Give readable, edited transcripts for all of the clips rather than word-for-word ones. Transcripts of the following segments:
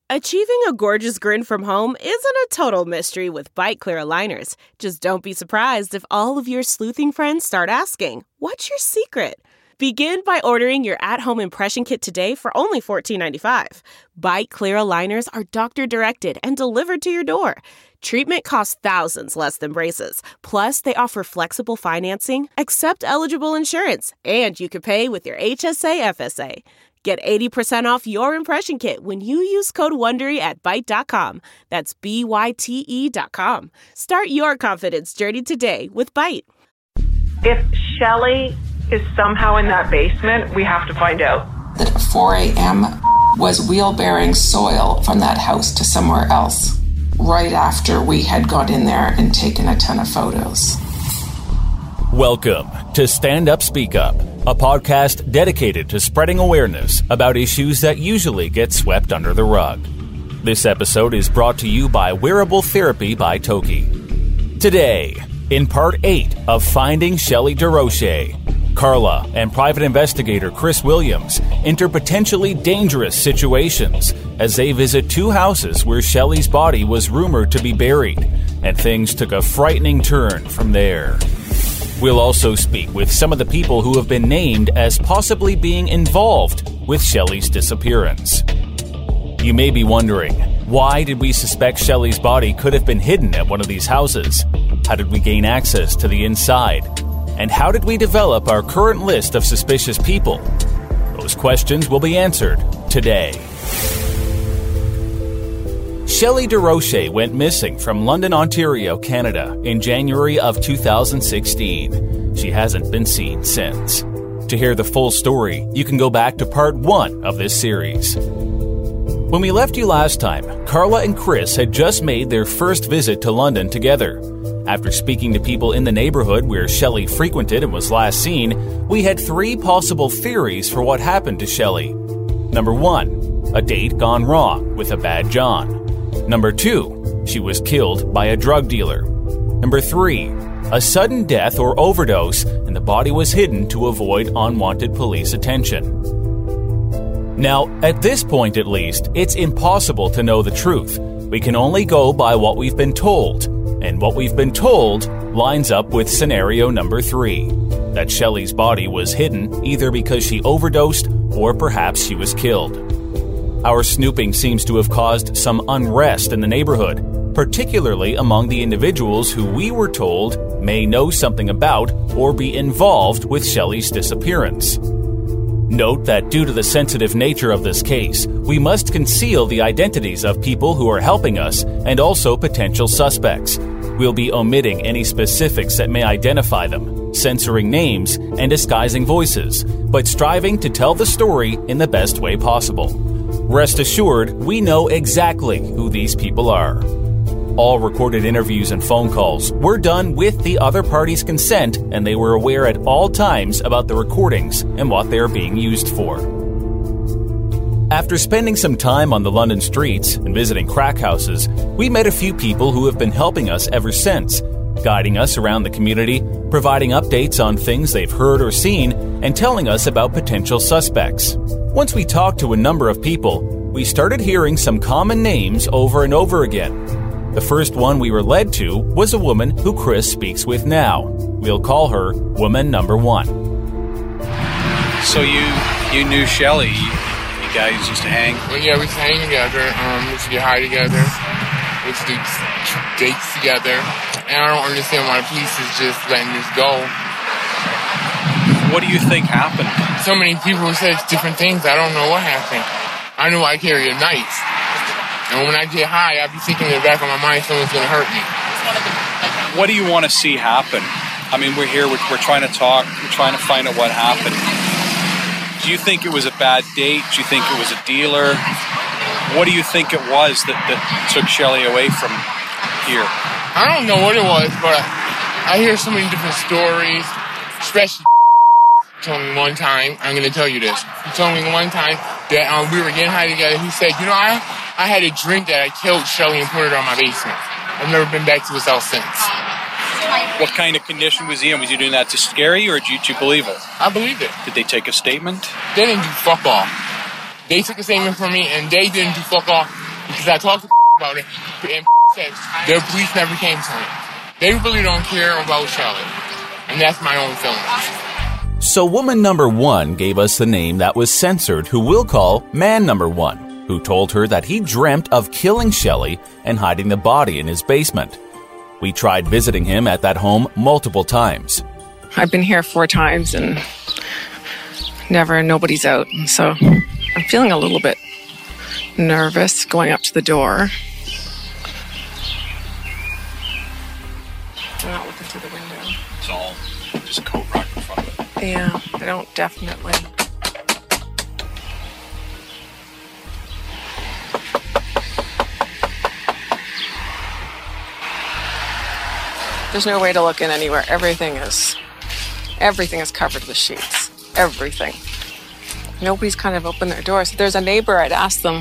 Achieving a gorgeous grin from home isn't a total mystery with Byte Clear aligners. Just don't be surprised if all of your sleuthing friends start asking, "What's your secret?" Begin by ordering your at-home impression kit today for only $14.95. Byte Clear aligners are doctor-directed and delivered to your door. Treatment costs thousands less than braces. Plus, they offer flexible financing, accept eligible insurance, and you can pay with your HSA FSA. Get 80% off your impression kit when you use code WONDERY at Byte.com. That's BYTE.com. Start your confidence journey today with Byte. If Shelly is somehow in that basement, we have to find out. That at 4 a.m. was wheelbarrowing soil from that house to somewhere else, right after we had got in there and taken a ton of photos. Welcome to Stand Up, Speak Up, a podcast dedicated to spreading awareness about issues that usually get swept under the rug. This episode is brought to you by Wearable Therapy by Toki. Today, in part 8 of Finding Shelly DeRoche, Carla and private investigator Chris Williams enter potentially dangerous situations as they visit two houses where Shelly's body was rumored to be buried, and things took a frightening turn from there. We'll also speak with some of the people who have been named as possibly being involved with Shelly's disappearance. You may be wondering, why did we suspect Shelly's body could have been hidden at one of these houses? How did we gain access to the inside? And how did we develop our current list of suspicious people? Those questions will be answered today. Shelly DeRoche went missing from London, Ontario, Canada in January of 2016. She hasn't been seen since. To hear the full story, you can go back to part 1 of this series. When we left you last time, Carla and Chris had just made their first visit to London together. After speaking to people in the neighborhood where Shelly frequented and was last seen, we had 3 possible theories for what happened to Shelly. Number 1, a date gone wrong with a bad John. Number 2, she was killed by a drug dealer. Number 3, a sudden death or overdose and the body was hidden to avoid unwanted police attention. Now, at this point at least, it's impossible to know the truth. We can only go by what we've been told. And what we've been told lines up with scenario number 3, that Shelly's body was hidden either because she overdosed or perhaps she was killed. Our snooping seems to have caused some unrest in the neighborhood, particularly among the individuals who we were told may know something about or be involved with Shelly's disappearance. Note that due to the sensitive nature of this case, we must conceal the identities of people who are helping us and also potential suspects. We'll be omitting any specifics that may identify them, censoring names, and disguising voices, but striving to tell the story in the best way possible. Rest assured, we know exactly who these people are. All recorded interviews and phone calls were done with the other party's consent, and they were aware at all times about the recordings and what they are being used for. After spending some time on the London streets and visiting crack houses, we met a few people who have been helping us ever since, guiding us around the community, providing updates on things they've heard or seen, and telling us about potential suspects. Once we talked to a number of people, we started hearing some common names over and over again. The first one we were led to was a woman who Chris speaks with now. We'll call her Woman Number 1. So you knew Shelly? You guys used to hang? Well, yeah, we used to hang together. We used to get high together. We used to do dates together. And I don't understand why the police is just letting this go. What do you think happened? So many people said different things. I don't know what happened. I know I carry a knife. And when I get high, I be thinking in the back of my mind someone's going to hurt me. What do you want to see happen? I mean, we're here, we're trying to talk, we're trying to find out what happened. Do you think it was a bad date? Do you think it was a dealer? What do you think it was that took Shelly away from here? I don't know what it was, but I hear so many different stories, especially told me one time, I'm going to tell you this. He told me one time that we were getting high together. He said, you know, I had a drink that I killed Shelly and put it on my basement. I've never been back to his house since. What kind of condition was he in? Was he doing that to scare you, or did you believe it? I believed it. Did they take a statement? They didn't do fuck all. They took a statement from me, and they didn't do fuck all. Because I talked to about it, and says their police never came to me. They really don't care about Shelly. And that's my own feeling. So woman number 1 gave us the name that was censored, who we'll call man number 1, who told her that he dreamt of killing Shelly and hiding the body in his basement. We tried visiting him at that home multiple times. I've been here 4 times and nobody's out. And so I'm feeling a little bit nervous going up to the door. I'm not looking through the window. It's all just coat rock in front of it. Yeah, I don't definitely. There's no way to look in anywhere. Everything is covered with sheets. Everything. Nobody's kind of opened their doors. If there's a neighbor, I'd ask them.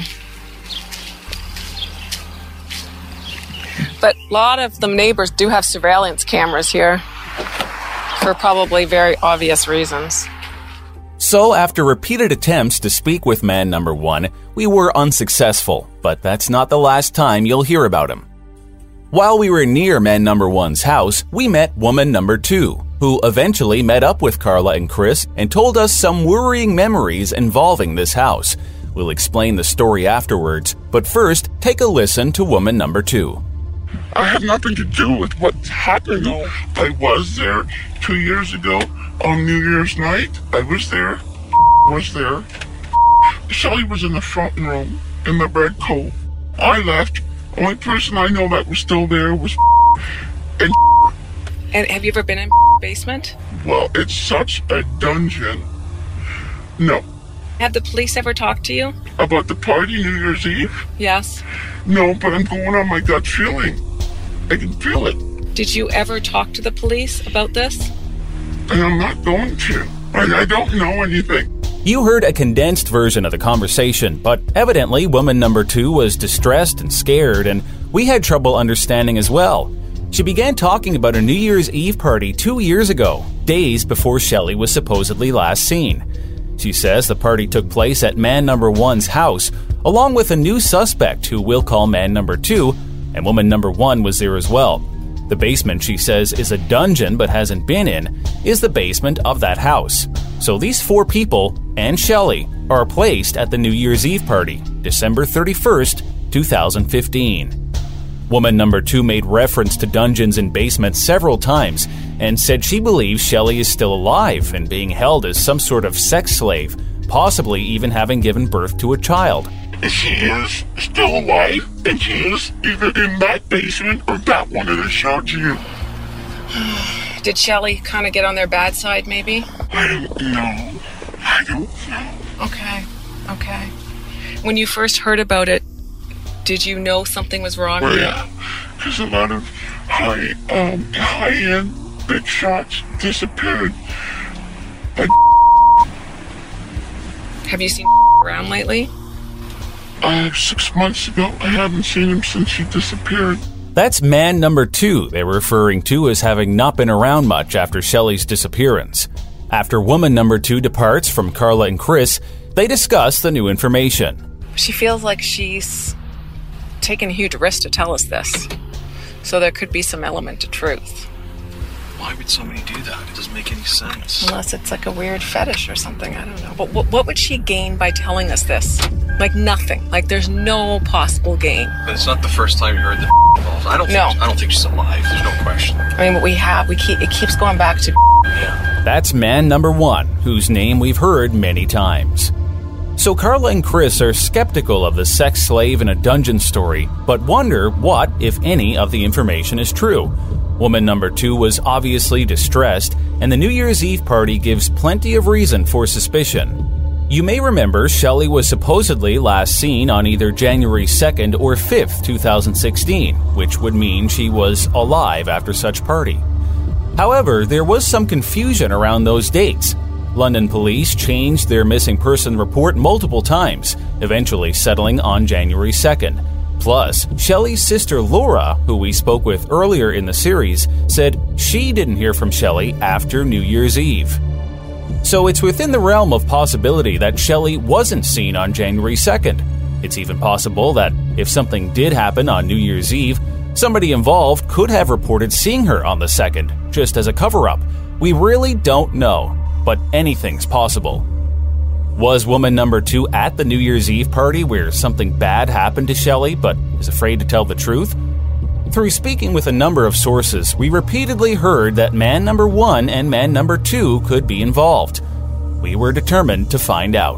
But a lot of the neighbors do have surveillance cameras here for probably very obvious reasons. So after repeated attempts to speak with man number 1, we were unsuccessful, but that's not the last time you'll hear about him. While we were near man number 1's house, we met woman number 2, who eventually met up with Carla and Chris and told us some worrying memories involving this house. We'll explain the story afterwards, but first, take a listen to woman number 2. I had nothing to do with what happened. I was there 2 years ago on New Year's night. I was there. Shelly was in the front room in the red coat. I left. Only person I know that was still there was And have you ever been in basement? Well, it's such a dungeon. No. Have the police ever talked to you? About the party New Year's Eve? Yes. No, but I'm going on my gut feeling. I can feel it. Did you ever talk to the police about this? And I'm not going to. I don't know anything. You heard a condensed version of the conversation, but evidently woman number 2 was distressed and scared, and we had trouble understanding as well. She began talking about a New Year's Eve party 2 years ago, days before Shelly was supposedly last seen. She says the party took place at man number 1's house, along with a new suspect who we'll call man number 2, and woman number 1 was there as well. The basement, she says, is a dungeon but hasn't been in, is the basement of that house. So these 4 people, and Shelly, are placed at the New Year's Eve party, December 31st, 2015. Woman number 2 made reference to dungeons and basements several times and said she believes Shelly is still alive and being held as some sort of sex slave, possibly even having given birth to a child. She is still alive, and she is either in that basement or that one that I showed you. Did Shelly kind of get on their bad side, maybe? I don't know. Okay. When you first heard about it, did you know something was wrong? Well, yeah, because a lot of high-end big shots disappeared. Have you seen around lately? 6 months ago. I haven't seen him since he disappeared. That's man number 2 they're referring to as having not been around much after Shelly's disappearance. After woman number 2 departs from Carla and Chris, they discuss the new information. She feels like she's taken a huge risk to tell us this. So there could be some element of truth. Why would somebody do that? It doesn't make any sense. Unless it's like a weird fetish or something, I don't know. But what would she gain by telling us this? Like nothing. Like there's no possible gain. But it's not the first time you heard the involved. I don't think she's alive. There's no question. I mean, it keeps going back to Yeah. That's man number 1, whose name we've heard many times. So Carla and Chris are skeptical of the sex slave in a dungeon story, but wonder what, if any, of the information is true. Woman number 2 was obviously distressed, and the New Year's Eve party gives plenty of reason for suspicion. You may remember Shelly was supposedly last seen on either January 2nd or 5th, 2016, which would mean she was alive after such party. However, there was some confusion around those dates. London police changed their missing person report multiple times, eventually settling on January 2nd. Plus, Shelly's sister Laura, who we spoke with earlier in the series, said she didn't hear from Shelly after New Year's Eve. So it's within the realm of possibility that Shelly wasn't seen on January 2nd. It's even possible that if something did happen on New Year's Eve, somebody involved could have reported seeing her on the 2nd, just as a cover-up. We really don't know, but anything's possible. Was woman number 2 at the New Year's Eve party where something bad happened to Shelley but is afraid to tell the truth? Through speaking with a number of sources, we repeatedly heard that man number 1 and man number 2 could be involved. We were determined to find out.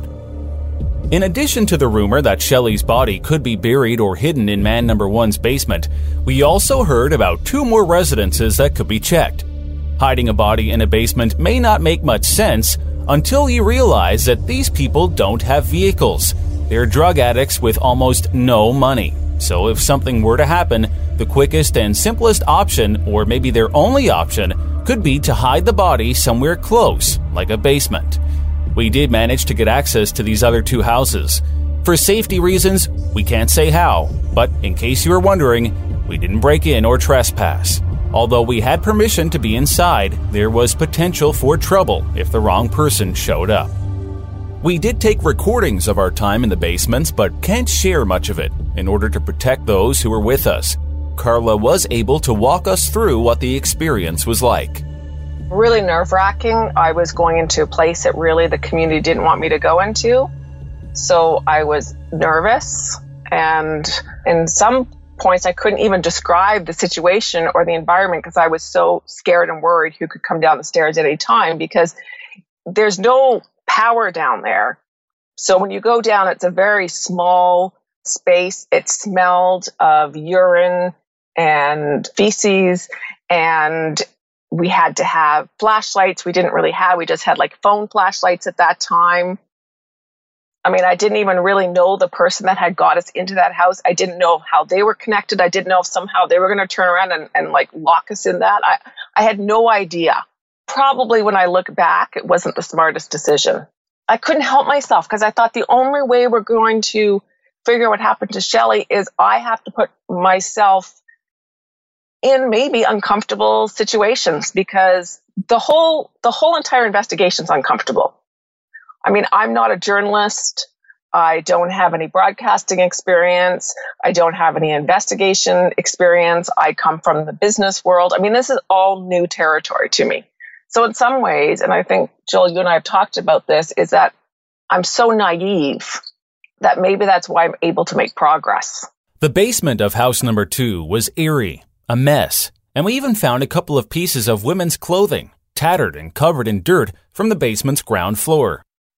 In addition to the rumor that Shelley's body could be buried or hidden in man number 1's basement, we also heard about 2 more residences that could be checked. Hiding a body in a basement may not make much sense until you realize that these people don't have vehicles. They're drug addicts with almost no money. So if something were to happen, the quickest and simplest option, or maybe their only option, could be to hide the body somewhere close, like a basement. We did manage to get access to these other 2 houses. For safety reasons, we can't say how, but in case you were wondering, we didn't break in or trespass. Although we had permission to be inside, there was potential for trouble if the wrong person showed up. We did take recordings of our time in the basements, but can't share much of it in order to protect those who were with us. Carla was able to walk us through what the experience was like. Really nerve-wracking. I was going into a place that really the community didn't want me to go into. So I was nervous, and in some points I couldn't even describe the situation or the environment because I was so scared and worried who could come down the stairs at any time, because there's no power down there. So when you go down, it's a very small space. It smelled of urine and feces, and we had to have flashlights. We didn't really have, we just had like phone flashlights at that time. I mean, I didn't even really know the person that had got us into that house. I didn't know how they were connected. I didn't know if somehow they were going to turn around and like lock us in that. I had no idea. Probably when I look back, it wasn't the smartest decision. I couldn't help myself because I thought the only way we're going to figure out what happened to Shelley is I have to put myself in maybe uncomfortable situations, because the whole entire investigation is uncomfortable. I mean, I'm not a journalist. I don't have any broadcasting experience. I don't have any investigation experience. I come from the business world. I mean, this is all new territory to me. So in some ways, and I think, Jill, you and I have talked about this, is that I'm so naive that maybe that's why I'm able to make progress. The basement of house number 2 was eerie, a mess, and we even found a couple of pieces of women's clothing, tattered and covered in dirt from the basement's ground floor.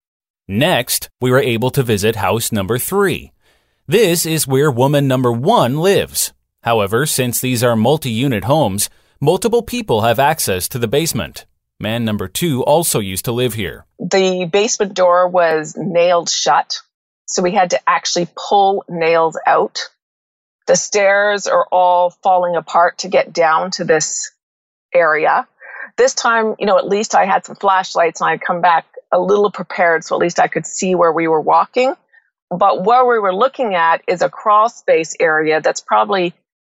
Next, we were able to visit house number 3. This is where woman number 1 lives. However, since these are multi-unit homes, multiple people have access to the basement. Man number 2 also used to live here. The basement door was nailed shut, so we had to actually pull nails out. The stairs are all falling apart to get down to this area. This time, at least I had some flashlights and I'd come back a little prepared, so at least I could see where we were walking. But where we were looking at is a crawl space area that's probably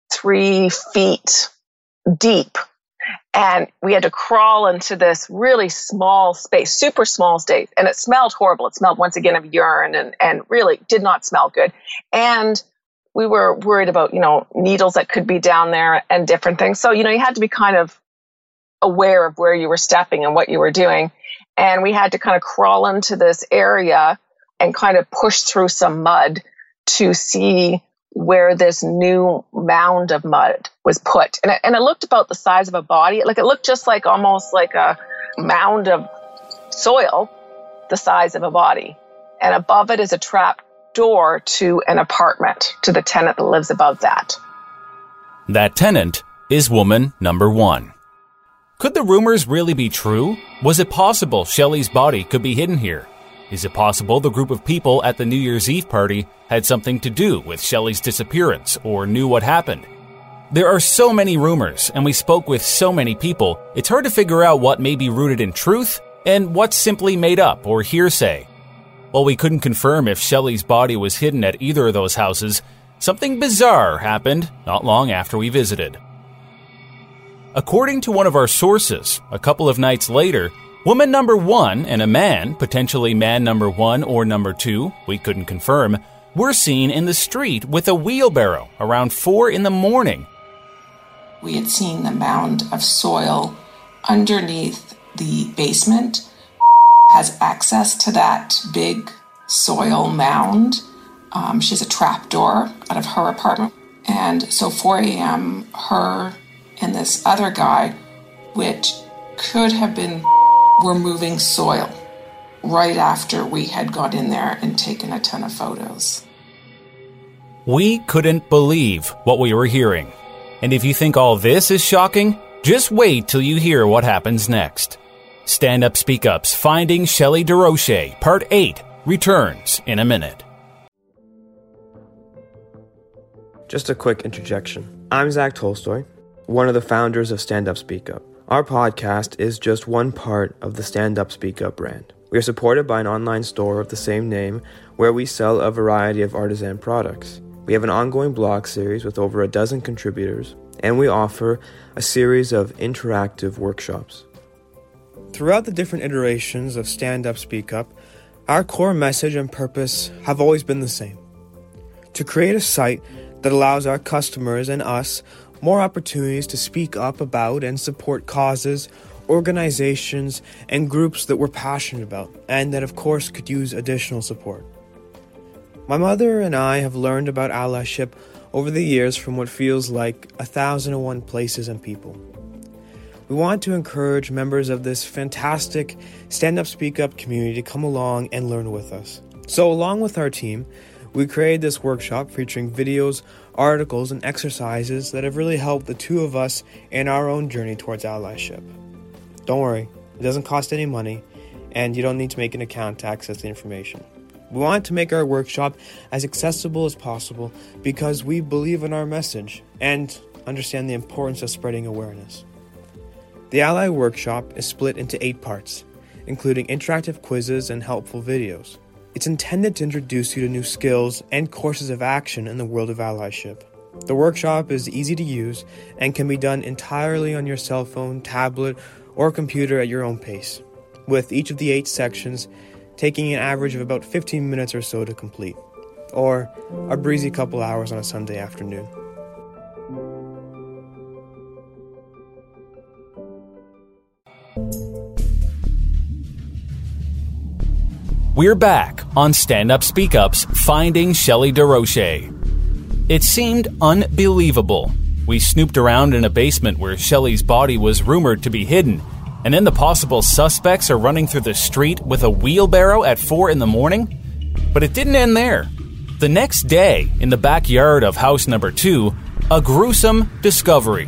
3 feet deep. And we had to crawl into this really small space, super small space. And it smelled horrible. It smelled, once again, of urine and really did not smell good. And we were worried about, needles that could be down there and different things. So, you had to be kind of aware of where you were stepping and what you were doing. And we had to kind of crawl into this area and kind of push through some mud to see where this new mound of mud was put. And it looked about the size of a body. Like it looked just like almost like a mound of soil the size of a body. And above it is a trap door to an apartment, to the tenant that lives above that. That tenant is woman number 1. Could the rumors really be true? Was it possible Shelley's body could be hidden here? Is it possible the group of people at the New Year's Eve party had something to do with Shelley's disappearance or knew what happened? There are so many rumors, and we spoke with so many people, it's hard to figure out what may be rooted in truth and what's simply made up or hearsay. While we couldn't confirm if Shelley's body was hidden at either of those houses, something bizarre happened not long after we visited. According to one of our sources, a couple of nights later, woman number 1 and a man, potentially man number 1 or number 2, we couldn't confirm, we're seen in the street with a wheelbarrow around 4 a.m. We had seen the mound of soil underneath the basement. Has access to that big soil mound. She has a trapdoor out of her apartment. And so 4 a.m., her and this other guy, which could have been, were moving soil right after we had gone in there and taken a ton of photos. We couldn't believe what we were hearing. And if you think all this is shocking, just wait till you hear what happens next. Stand Up Speak Up's Finding Shelley DeRoche, Part 8, returns in a minute. Just a quick interjection. I'm Zach Tolstoy, one of the founders of Stand Up Speak Up. Our podcast is just one part of the Stand Up Speak Up brand. We are supported by an online store of the same name where we sell a variety of artisan products. We have an ongoing blog series with over a dozen contributors, and we offer a series of interactive workshops. Throughout the different iterations of Stand Up Speak Up, our core message and purpose have always been the same: to create a site that allows our customers and us more opportunities to speak up about and support causes, organizations, and groups that we're passionate about, and that of course could use additional support. My mother and I have learned about allyship over the years from what feels like 1,001 places and people. We want to encourage members of this fantastic Stand Up Speak Up community to come along and learn with us. So along with our team, we created this workshop featuring videos, articles, and exercises that have really helped the two of us in our own journey towards allyship. Don't worry, it doesn't cost any money, and you don't need to make an account to access the information. We wanted to make our workshop as accessible as possible because we believe in our message and understand the importance of spreading awareness. The Ally Workshop is split into 8 parts, including interactive quizzes and helpful videos. It's intended to introduce you to new skills and courses of action in the world of allyship. The workshop is easy to use and can be done entirely on your cell phone, tablet, or computer at your own pace, with each of the 8 sections taking an average of about 15 minutes or so to complete, or a breezy couple hours on a Sunday afternoon. We're back on Stand Up Speak Up's Finding Shelley DeRoche. It seemed unbelievable. We snooped around in a basement where Shelley's body was rumored to be hidden, and then the possible suspects are running through the street with a wheelbarrow at 4 a.m? But it didn't end there. The next day, in the backyard of house number 2, a gruesome discovery.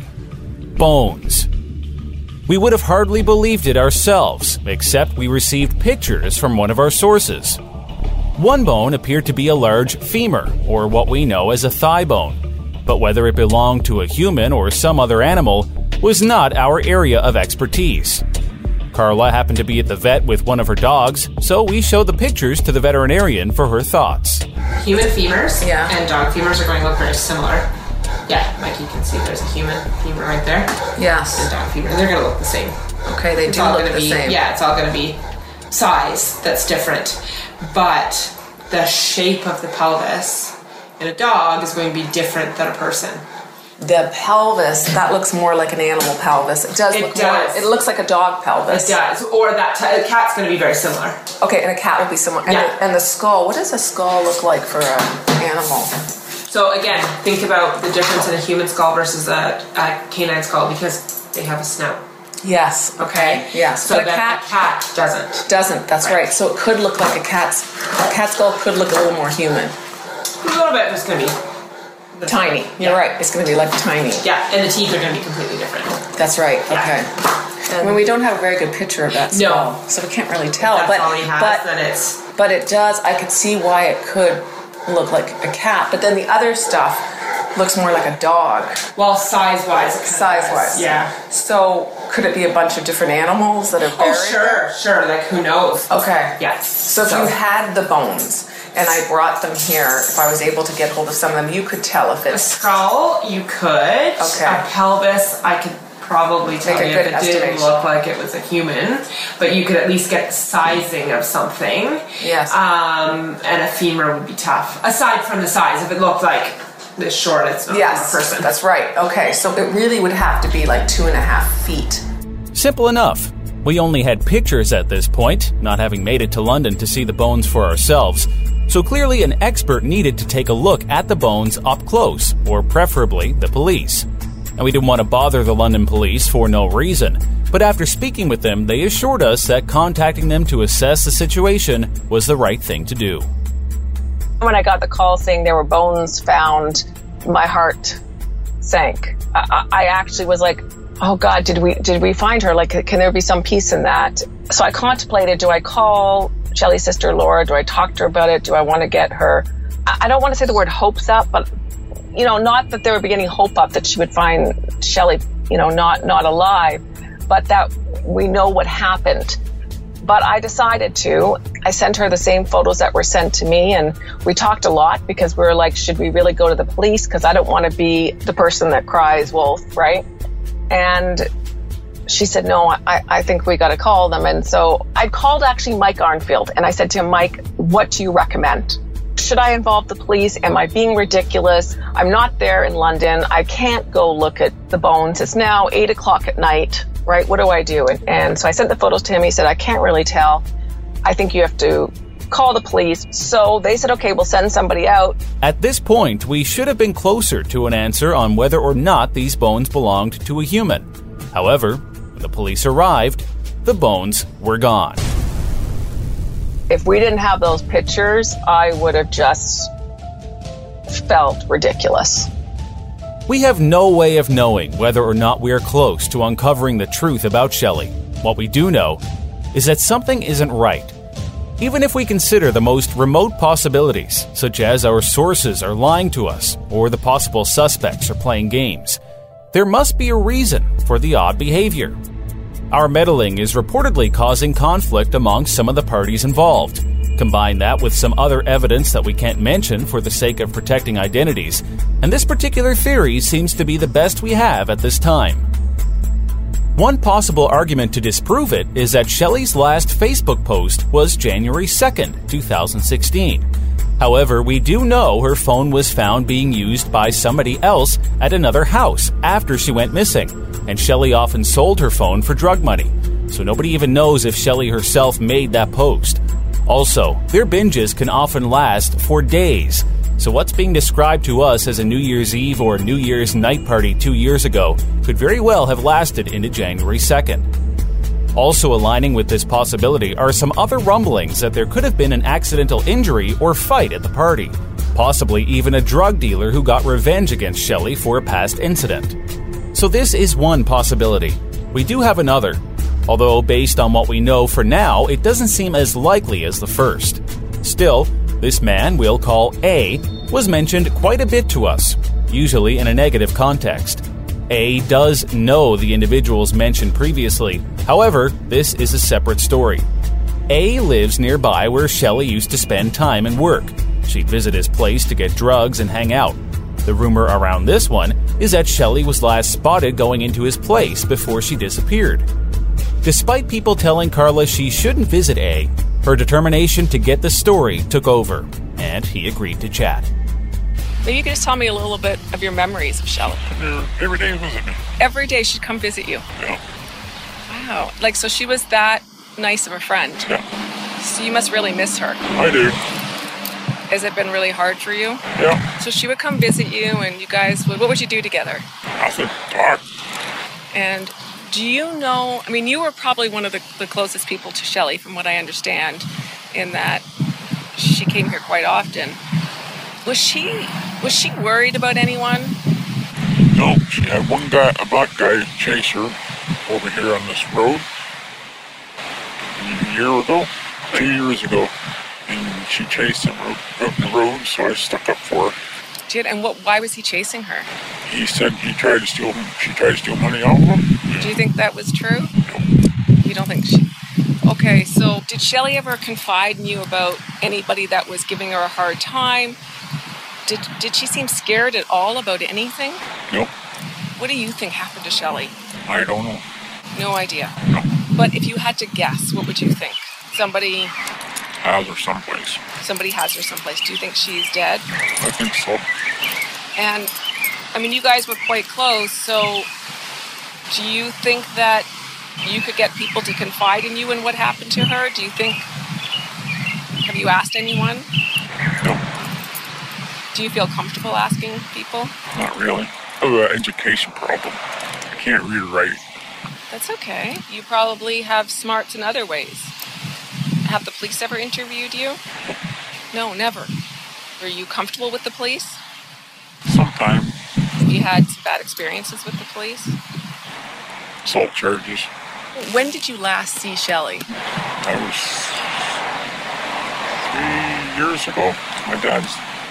Bones. We would have hardly believed it ourselves, except we received pictures from one of our sources. One bone appeared to be a large femur, or what we know as a thigh bone, but whether it belonged to a human or some other animal was not our area of expertise. Carla happened to be at the vet with one of her dogs, so we showed the pictures to the veterinarian for her thoughts. Human femurs and dog femurs are going to look very similar. Yeah, like you can see there's a human femur right there. Yes. And dog femur. They're going to look the same. Okay, they do look the same. Yeah, it's all going to be size that's different. But the shape of the pelvis in a dog is going to be different than a person. The pelvis, that looks more like an animal pelvis. It does. It looks like a dog pelvis. It does. Or that a cat's going to be very similar. Okay, and a cat will be similar. Yeah. And the skull, what does a skull look like for an animal? So again, think about the difference in a human skull versus a canine skull because they have a snout. Yes. Okay. Yes. So but a cat doesn't. Doesn't. That's right. So it could look like a cat skull could look a little more human. A little bit. It's going to be tiny. You're right. It's going to be like tiny. Yeah, and the teeth are going to be completely different. That's right. Yeah. Okay. I mean, we don't have a very good picture of that skull, so we can't really tell. If that's all he has, then it's. But it does. I could see why it could look like a cat, but then the other stuff looks more like a dog. Well, size-wise. Size-wise. Yeah. So could it be a bunch of different animals that are buried? Oh, sure. Like, who knows? Okay. Yes. So if you had the bones and I brought them here, if I was able to get hold of some of them, you could tell if it's... A skull, you could. Okay. A pelvis, I could probably tell you if it didn't look like it was a human, but you could at least get the sizing of something. Yes. And a femur would be tough. Aside from the size, if it looked like this short, it's not a person. That's right. Okay, so it really would have to be like 2.5 feet. Simple enough. We only had pictures at this point, not having made it to London to see the bones for ourselves. So clearly an expert needed to take a look at the bones up close, or preferably the police. And we didn't want to bother the London police for no reason. But after speaking with them, they assured us that contacting them to assess the situation was the right thing to do. When I got the call saying there were bones found, my heart sank. I actually was like, oh God, did we find her? Like, can there be some peace in that? So I contemplated, do I call Shelley's sister Laura? Do I talk to her about it? Do I want to get her? I don't want to say the word hopes up, but, you know, not that there would be any hope up that she would find Shelley, you know, not alive, but that we know what happened. But I decided to. I sent her the same photos that were sent to me, and we talked a lot because we were like, should we really go to the police? Because I don't want to be the person that cries wolf, right? And she said, no, I think we got to call them. And so I called actually Mike Arnfield, and I said to him, Mike, what do you recommend? Should I involve the police? Am I being ridiculous? I'm not there in London. I can't go look at the bones. It's now 8:00 at night, right? What do I do? And so I sent the photos to him. He said, I can't really tell. I think you have to call the police. So they said, okay, we'll send somebody out. At this point, we should have been closer to an answer on whether or not these bones belonged to a human. However, when the police arrived, the bones were gone. If we didn't have those pictures, I would have just felt ridiculous. We have no way of knowing whether or not we are close to uncovering the truth about Shelley. What we do know is that something isn't right. Even if we consider the most remote possibilities, such as our sources are lying to us or the possible suspects are playing games, there must be a reason for the odd behavior. Our meddling is reportedly causing conflict among some of the parties involved. Combine that with some other evidence that we can't mention for the sake of protecting identities, and this particular theory seems to be the best we have at this time. One possible argument to disprove it is that Shelley's last Facebook post was January 2nd, 2016. However, we do know her phone was found being used by somebody else at another house after she went missing, and Shelley often sold her phone for drug money, so nobody even knows if Shelley herself made that post. Also, their binges can often last for days, so what's being described to us as a New Year's Eve or New Year's night party 2 years ago could very well have lasted into January 2nd. Also aligning with this possibility are some other rumblings that there could have been an accidental injury or fight at the party, possibly even a drug dealer who got revenge against Shelley for a past incident. So this is one possibility. We do have another, although based on what we know for now, it doesn't seem as likely as the first. Still, this man we'll call A was mentioned quite a bit to us, usually in a negative context. A does know the individuals mentioned previously. However, this is a separate story. A lives nearby where Shelley used to spend time and work. She'd visit his place to get drugs and hang out. The rumor around this one is that Shelley was last spotted going into his place before she disappeared. Despite people telling Carla she shouldn't visit A, her determination to get the story took over, and he agreed to chat. Maybe you could just tell me a little bit of your memories of Shelley. Every day visit me. Every day she'd come visit you? Yeah. Wow. Like, so she was that nice of a friend? Yeah. So you must really miss her. I do. Has it been really hard for you? Yeah. So she would come visit you and you guys would, what would you do together? Nothing. Talk. And do you know, I mean, you were probably one of the closest people to Shelley, from what I understand, in that she came here quite often. Was she worried about anyone? No, she had a black guy chase her over here on this road a year ago, 2 years ago, and she chased him up the road, so I stuck up for her. Did, and why was he chasing her? He said she tried to steal money off of him. Yeah. Do you think that was true? No. You don't think she... Okay, so did Shelley ever confide in you about anybody that was giving her a hard time? Did she seem scared at all about anything? No. What do you think happened to Shelley? I don't know. No idea. No. But if you had to guess, what would you think? Somebody Has her someplace. Somebody has her someplace. Do you think she's dead? I think so. And, I mean, you guys were quite close, so do you think that you could get people to confide in you and what happened to her? Do you think... Have you asked anyone? No. Do you feel comfortable asking people? Not really. I have an education problem. I can't read or write. That's okay. You probably have smarts in other ways. Have the police ever interviewed you? No, never. Were you comfortable with the police? Sometimes. Have you had some bad experiences with the police? Assault charges. When did you last see Shelley? That was 3 years ago. My dad's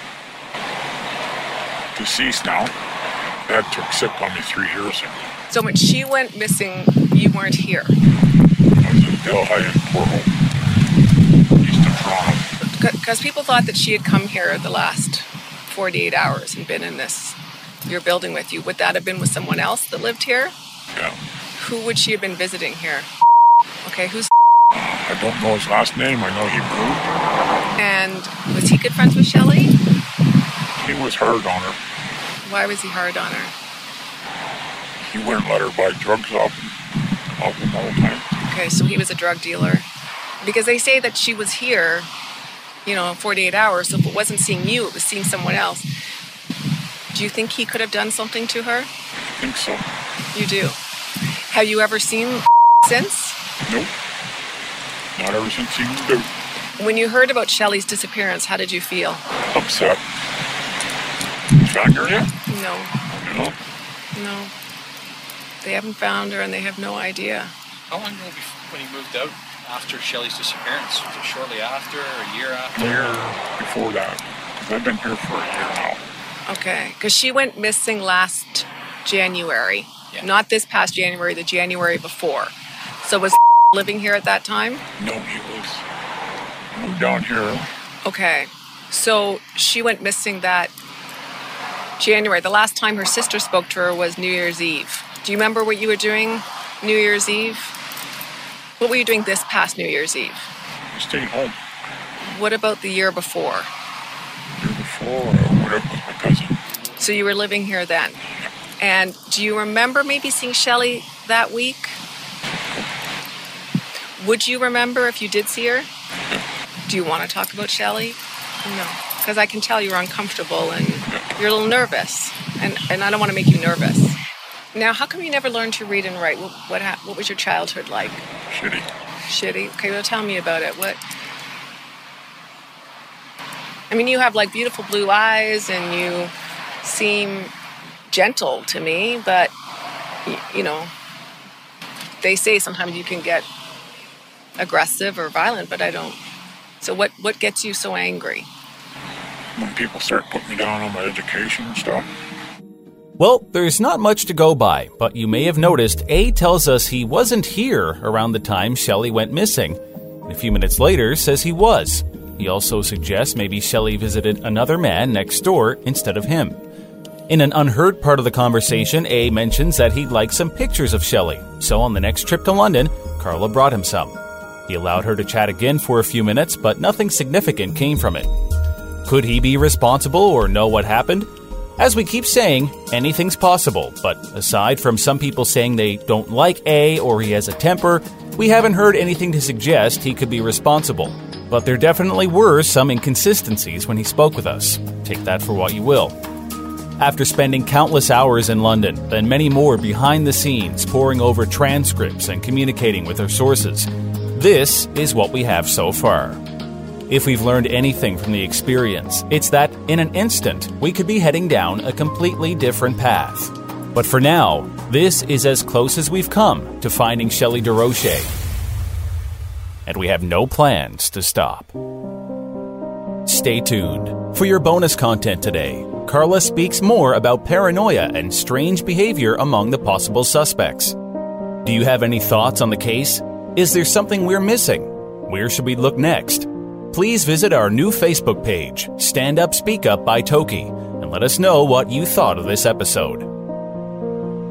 deceased now. Dad took sick on me 3 years ago. So when she went missing, you weren't here? I was in Delhi in Port Hope, east of Toronto. Because people thought that she had come here the last 48 hours and been in your building with you. Would that have been with someone else that lived here? Yeah. Who would she have been visiting here? Okay, who's... I don't know his last name. I know he moved. And was he good friends with Shelley? He was hard on her. Why was he hard on her? He wouldn't let her buy drugs off him all the time. Okay, so he was a drug dealer. Because they say that she was here, 48 hours, so if it wasn't seeing you, it was seeing someone else. Do you think he could have done something to her? I think so. You do? Have you ever seen since? Nope. Not ever since he moved out. When you heard about Shelley's disappearance, how did you feel? Upset. Found her yet? No. No? No. They haven't found her and they have no idea. How long ago when he moved out after Shelley's disappearance? Was it shortly after or a year after? A year before that. I've been here for a year now. Okay, because she went missing last January. Yeah. Not this past January, the January before. So was living here at that time? No, he was moved down here. Okay, so she went missing that January. The last time her sister spoke to her was New Year's Eve. Do you remember what you were doing New Year's Eve? What were you doing this past New Year's Eve? I stayed home. What about the year before? The year before, I went up with my cousin. So you were living here then? And do you remember maybe seeing Shelley that week? Would you remember if you did see her? Do you want to talk about Shelley? No, because I can tell you're uncomfortable and you're a little nervous, and I don't want to make you nervous. Now, how come you never learned to read and write? What was your childhood like? Shitty. Shitty? Okay, well, tell me about it. I mean, you have like beautiful blue eyes and you seem gentle to me, but they say sometimes you can get aggressive or violent, but I don't. So what gets you so angry? When people start putting me down on my education and stuff. Well, there's not much to go by, but you may have noticed A tells us he wasn't here around the time Shelley went missing. And a few minutes later says he was. He also suggests maybe Shelley visited another man next door instead of him. In an unheard part of the conversation, A mentions that he'd like some pictures of Shelley, so on the next trip to London, Carla brought him some. He allowed her to chat again for a few minutes, but nothing significant came from it. Could he be responsible or know what happened? As we keep saying, anything's possible, but aside from some people saying they don't like A or he has a temper, we haven't heard anything to suggest he could be responsible. But there definitely were some inconsistencies when he spoke with us. Take that for what you will. After spending countless hours in London, and many more behind the scenes poring over transcripts and communicating with our sources, this is what we have so far. If we've learned anything from the experience, it's that in an instant, we could be heading down a completely different path. But for now, this is as close as we've come to finding Shelley DeRoche. And we have no plans to stop. Stay tuned. For your bonus content today, Carla speaks more about paranoia and strange behavior among the possible suspects. Do you have any thoughts on the case? Is there something we're missing? Where should we look next? Please visit our new Facebook page, Stand Up Speak Up by Toki, and let us know what you thought of this episode.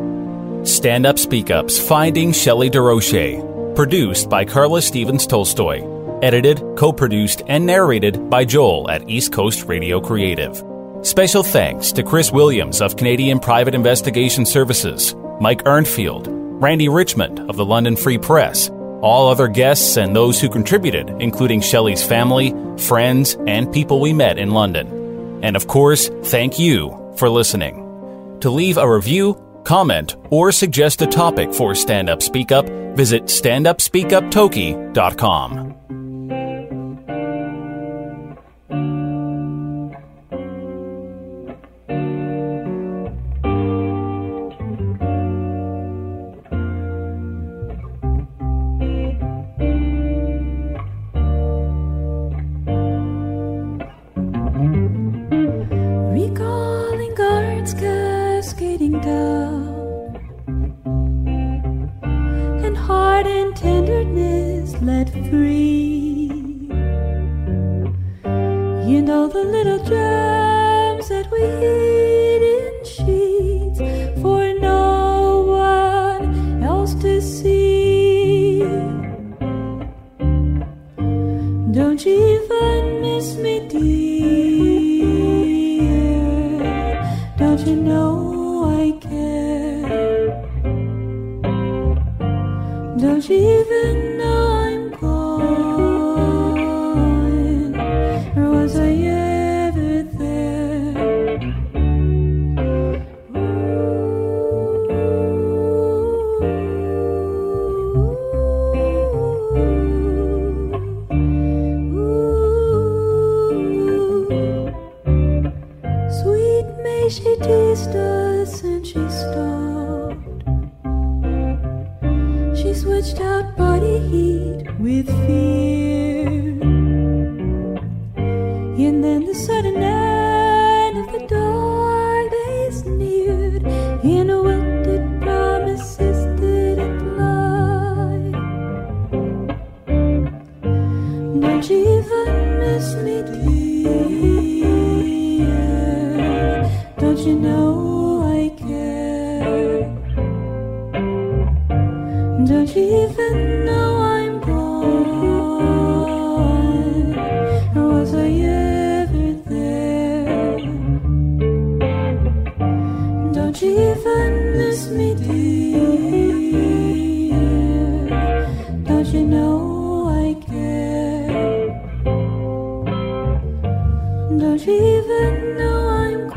Stand Up Speak Up's Finding Shelley DeRoche. Produced by Carla Stevens Tolstoy. Edited, co-produced, and narrated by Joel at East Coast Radio Creative. Special thanks to Chris Williams of Canadian Private Investigation Services, Mike Arnfield, Randy Richmond of the London Free Press, all other guests and those who contributed, including Shelley's family, friends, and people we met in London. And of course, thank you for listening. To leave a review, comment, or suggest a topic for Stand Up Speak Up, visit standupspeakuptoki.com. Recalling guards cascading down, and heart and tenderness let free. You know the little gems that we hid in sheets for no one else to see. Don't you even miss me, dear? Don't you know I care? Don't you even know I'm gone? Or was I ever there? Sweet may she teased us and she stopped. She switched out body heat with fear. And then the sudden end of the dark days neared. In a wilted promises didn't lie. Don't you even miss me, dear? Don't you know I care? Don't you even know I'm gone? Or was I ever there? Don't you even miss me, dear? Don't you know I care? Don't you even know I'm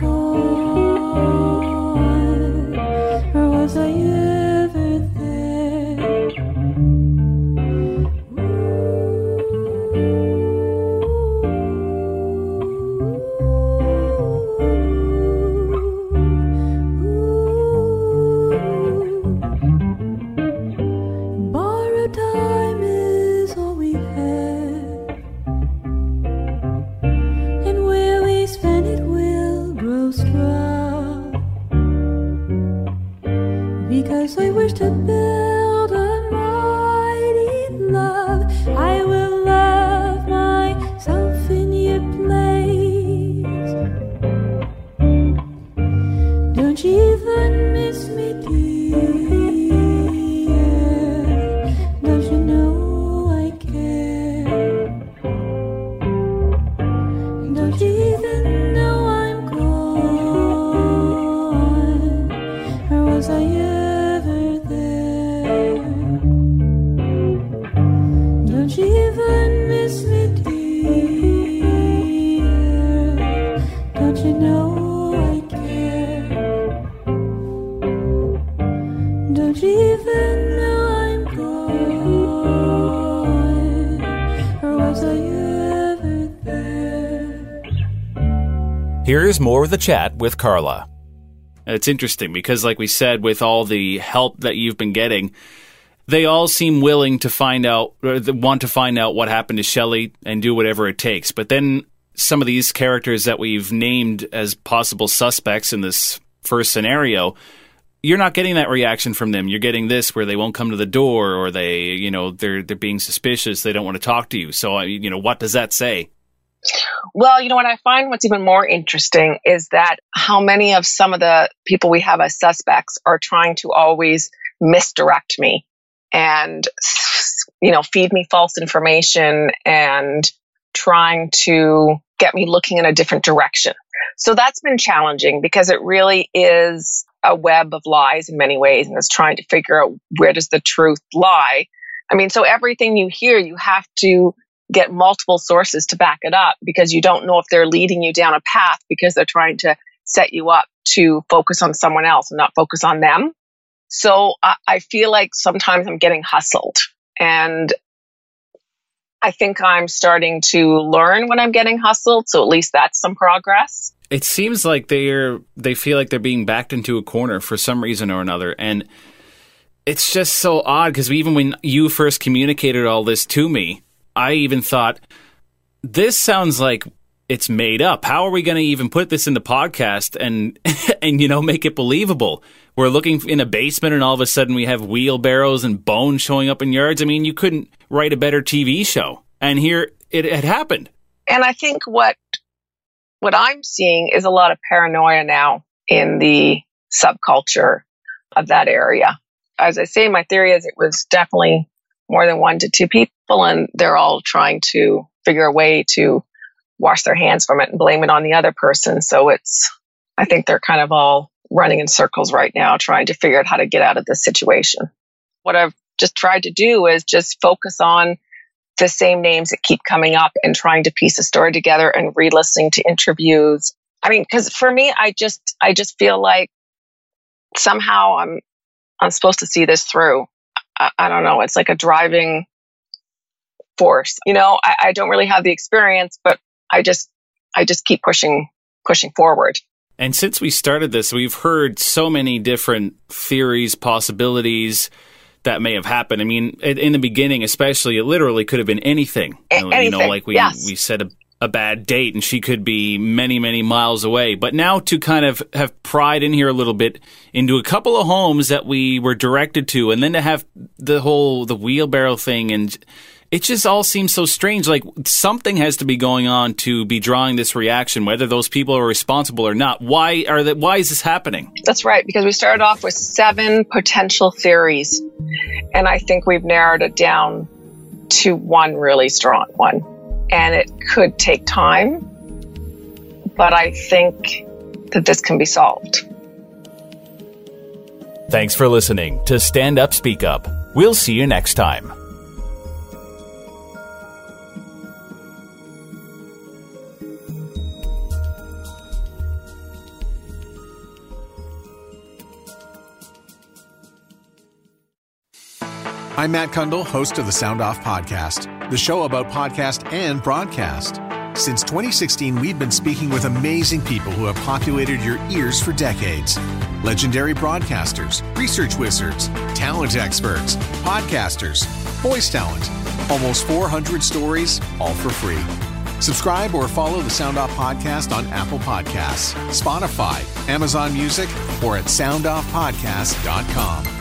gone? Or was I ever there? Borrowed time is all we have, and where we spend it will grow strong. Because I wish to build a mighty love, I will love myself in your place. Don't you even miss me, dear? Don't you know I care? Don't you even know I'm gone? Or was I ever there? Don't you even miss me, dear? Don't you know I care? Don't you even know I'm gone? Or was I ever there? Here's more of the chat with Carla. It's interesting because, like we said, with all the help that you've been getting, they all seem willing to find out, or want to find out what happened to Shelley and do whatever it takes. But then some of these characters that we've named as possible suspects in this first scenario, you're not getting that reaction from them. You're getting this where they won't come to the door, or they're being suspicious. They don't want to talk to you. So, what does that say? Well, what I find what's even more interesting is that how many of some of the people we have as suspects are trying to always misdirect me and, feed me false information and trying to get me looking in a different direction. So that's been challenging because it really is a web of lies in many ways, and it's trying to figure out where does the truth lie. So everything you hear, you have to get multiple sources to back it up because you don't know if they're leading you down a path because they're trying to set you up to focus on someone else and not focus on them. So I feel like sometimes I'm getting hustled, and I think I'm starting to learn when I'm getting hustled. So at least that's some progress. It seems like they feel like they're being backed into a corner for some reason or another. And it's just so odd because even when you first communicated all this to me, I even thought, this sounds like it's made up. How are we going to even put this in the podcast and make it believable? We're looking in a basement and all of a sudden we have wheelbarrows and bones showing up in yards. You couldn't write a better TV show. And here it had happened. And I think what I'm seeing is a lot of paranoia now in the subculture of that area. As I say, my theory is it was definitely more than 1 to 2 people, and they're all trying to figure a way to wash their hands from it and blame it on the other person. So I think they're kind of all running in circles right now, trying to figure out how to get out of this situation. What I've just tried to do is just focus on the same names that keep coming up and trying to piece a story together and re-listening to interviews. Because for me, I just feel like somehow I'm supposed to see this through. I don't know. It's like a driving force. I don't really have the experience, but I just keep pushing forward. And since we started this, we've heard so many different theories, possibilities that may have happened. In the beginning, especially, it literally could have been anything. Anything. Like we said a bad date, and she could be many, many miles away. But now to kind of have pried in here a little bit into a couple of homes that we were directed to, and then to have the wheelbarrow thing, and it just all seems so strange. Like something has to be going on to be drawing this reaction, whether those people are responsible or not. Why is this happening? That's right, because we started off with 7 potential theories, and I think we've narrowed it down to one really strong one. And it could take time, but I think that this can be solved. Thanks for listening to Stand Up, Speak Up. We'll see you next time. I'm Matt Kundle, host of the Sound Off Podcast, the show about podcast and broadcast. Since 2016, we've been speaking with amazing people who have populated your ears for decades. Legendary broadcasters, research wizards, talent experts, podcasters, voice talent. Almost 400 stories, all for free. Subscribe or follow the Sound Off Podcast on Apple Podcasts, Spotify, Amazon Music, or at soundoffpodcast.com.